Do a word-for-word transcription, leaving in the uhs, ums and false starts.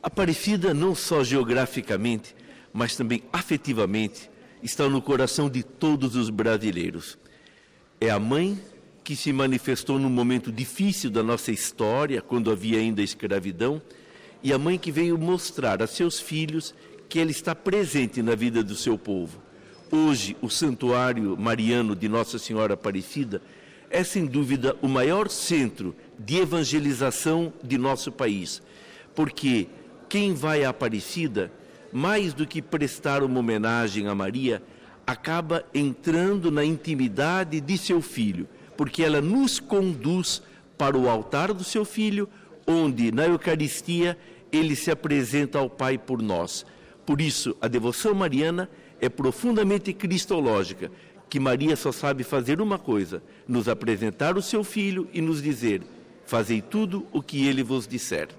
Aparecida não só geograficamente, mas também afetivamente, está no coração de todos os brasileiros. É a mãe que se manifestou num momento difícil da nossa história, quando havia ainda escravidão, e a mãe que veio mostrar a seus filhos que ela está presente na vida do seu povo. Hoje, o Santuário Mariano de Nossa Senhora Aparecida é, sem dúvida, o maior centro de evangelização de nosso país, porque quem vai à Aparecida, mais do que prestar uma homenagem a Maria, acaba entrando na intimidade de seu filho, porque ela nos conduz para o altar do seu filho, onde, na Eucaristia, ele se apresenta ao Pai por nós. Por isso, a devoção mariana é profundamente cristológica, que Maria só sabe fazer uma coisa, nos apresentar o seu filho e nos dizer: fazei tudo o que ele vos disser.